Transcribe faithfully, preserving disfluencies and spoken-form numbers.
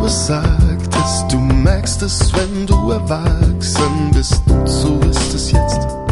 anderes sagtest. Du merkst es, wenn du erwachsen bist. Und so ist es jetzt.